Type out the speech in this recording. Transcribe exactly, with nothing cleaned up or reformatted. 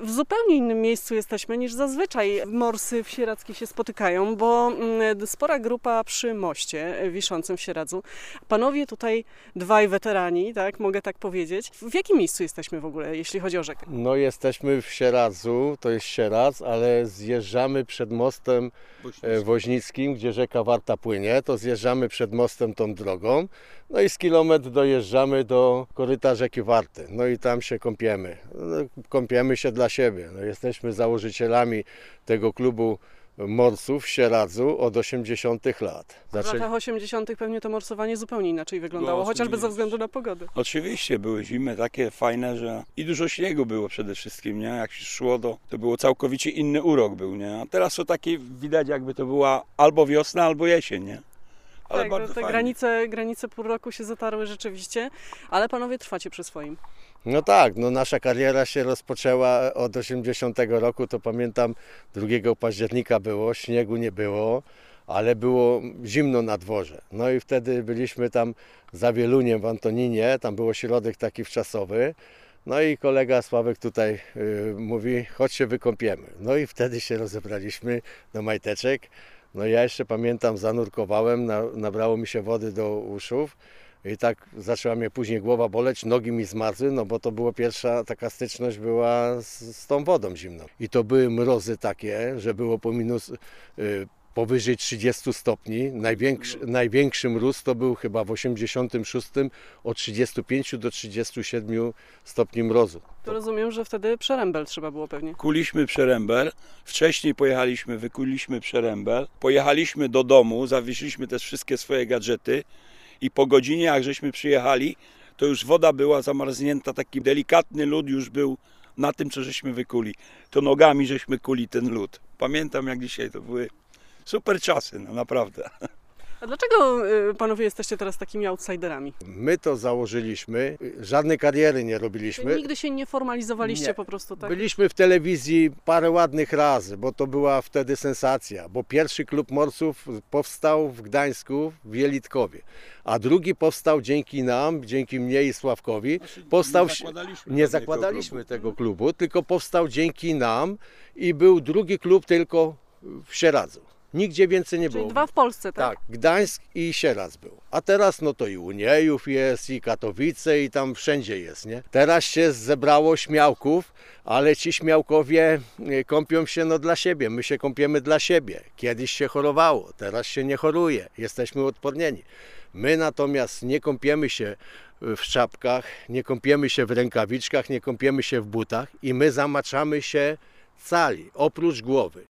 W zupełnie innym miejscu jesteśmy niż zazwyczaj morsy w Sieradzkiej się spotykają, bo spora grupa przy moście wiszącym w Sieradzu. Panowie tutaj dwaj weterani, tak, mogę tak powiedzieć. W jakim miejscu jesteśmy w ogóle, jeśli chodzi o rzekę? No jesteśmy w Sieradzu, to jest Sieradz, ale zjeżdżamy przed mostem Woźnickim, Woźnickim gdzie rzeka Warta płynie, to zjeżdżamy przed mostem tą drogą, no i z kilometr dojeżdżamy do koryta rzeki Warty, no i tam się kąpiemy. No, kąpiemy się dla siebie, no, jesteśmy założycielami tego klubu morsów w Sieradzu od osiemdziesiątych lat. Zaczęli... W latach osiemdziesiątych pewnie to morsowanie zupełnie inaczej wyglądało, no, chociażby ze względu na pogodę. Oczywiście, były zimy takie fajne, że i dużo śniegu było przede wszystkim, nie? Jak się szło, to, to było całkowicie inny urok był, nie? A teraz to takie widać, jakby to była albo wiosna, albo jesień, nie? Ale tak, bardzo te fajnie. granice, granice pół roku się zatarły rzeczywiście, ale panowie trwacie przy swoim. No tak, no nasza kariera się rozpoczęła od osiemdziesiątego roku, to pamiętam drugiego października było, śniegu nie było, ale było zimno na dworze. No i wtedy byliśmy tam za Wieluniem w Antoninie, tam był ośrodek taki wczasowy. No i kolega Sławek tutaj y, mówi, chodź się wykąpiemy. No i wtedy się rozebraliśmy do majteczek. No ja jeszcze pamiętam, zanurkowałem, na, nabrało mi się wody do uszów. I tak zaczęła mnie później głowa boleć, nogi mi zmarzły, no bo to była pierwsza taka styczność była z, z tą wodą zimną. I to były mrozy takie, że było po minus, y, powyżej trzydziestu stopni. Największy, największy mróz to był chyba w osiemdziesiątym szóstym od trzydziestu pięciu do trzydziestu siedmiu stopni mrozu. To rozumiem, że wtedy przerębel trzeba było pewnie. Kuliśmy przerębel, wcześniej pojechaliśmy, wykuliśmy przerębel, pojechaliśmy do domu, zawiesiliśmy też wszystkie swoje gadżety. I po godzinie, jak żeśmy przyjechali, to już woda była zamarznięta, taki delikatny lód już był na tym, co żeśmy wykuli. To nogami żeśmy kuli ten lód. Pamiętam jak dzisiaj, to były super czasy, no naprawdę. A dlaczego panowie jesteście teraz takimi outsiderami? My to założyliśmy, żadnej kariery nie robiliśmy. Czyli nigdy się nie formalizowaliście Nie. po prostu, tak? Byliśmy w telewizji parę ładnych razy, bo to była wtedy sensacja, bo pierwszy klub morsów powstał w Gdańsku, w Jelitkowie, a drugi powstał dzięki nam, dzięki mnie i Sławkowi. Powstał, nie zakładaliśmy, nie zakładaliśmy tego klubu, tylko powstał dzięki nam i był drugi klub tylko w Sieradzu. Nigdzie więcej nie Czyli było. dwa w Polsce, tak? Tak, Gdańsk i Sieradz był. A teraz no to i Uniejów jest, i Katowice, i tam wszędzie jest, nie? Teraz się zebrało śmiałków, ale ci śmiałkowie kąpią się no dla siebie. My się kąpiemy dla siebie. Kiedyś się chorowało, teraz się nie choruje. Jesteśmy odpornieni. My natomiast nie kąpiemy się w czapkach, nie kąpiemy się w rękawiczkach, nie kąpiemy się w butach i my zamaczamy się cali, oprócz głowy.